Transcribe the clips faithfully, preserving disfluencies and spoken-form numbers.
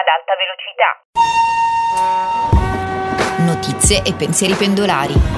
ad alta velocità. Notizie e pensieri pendolari.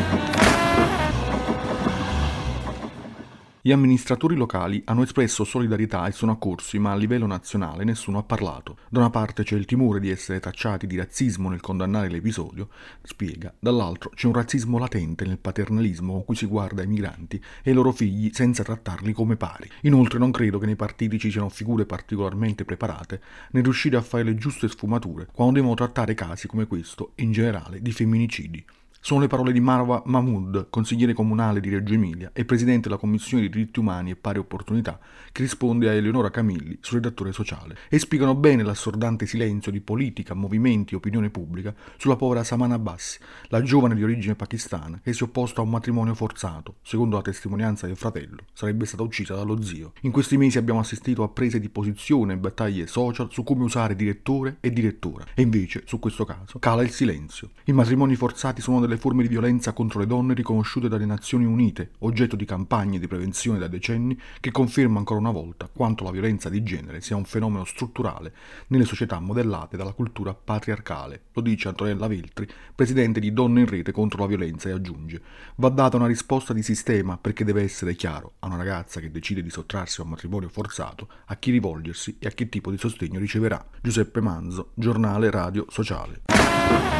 Gli amministratori locali hanno espresso solidarietà e sono accorsi, ma a livello nazionale nessuno ha parlato. Da una parte c'è il timore di essere tacciati di razzismo nel condannare l'episodio, spiega, dall'altro c'è un razzismo latente nel paternalismo con cui si guarda ai migranti e ai loro figli senza trattarli come pari. Inoltre non credo che nei partiti ci siano figure particolarmente preparate nel riuscire a fare le giuste sfumature quando devono trattare casi come questo e in generale di femminicidi. Sono le parole di Marwa Mahmood, consigliere comunale di Reggio Emilia e presidente della Commissione di diritti umani e pari opportunità, che risponde a Eleonora Camilli, suo redattore sociale, e spiegano bene l'assordante silenzio di politica, movimenti e opinione pubblica sulla povera Samana Abbas, la giovane di origine pakistana che si è opposta a un matrimonio forzato. Secondo la testimonianza del fratello, sarebbe stata uccisa dallo zio. In questi mesi abbiamo assistito a prese di posizione e battaglie social su come usare direttore e direttora, e invece, su questo caso, cala il silenzio. I matrimoni forzati sono delle forme di violenza contro le donne riconosciute dalle Nazioni Unite, oggetto di campagne di prevenzione da decenni che conferma ancora una volta quanto la violenza di genere sia un fenomeno strutturale nelle società modellate dalla cultura patriarcale. Lo dice Antonella Veltri, presidente di Donne in Rete contro la Violenza, e aggiunge: va data una risposta di sistema perché deve essere chiaro a una ragazza che decide di sottrarsi a un matrimonio forzato a chi rivolgersi e a che tipo di sostegno riceverà. Giuseppe Manzo, Giornale Radio Sociale.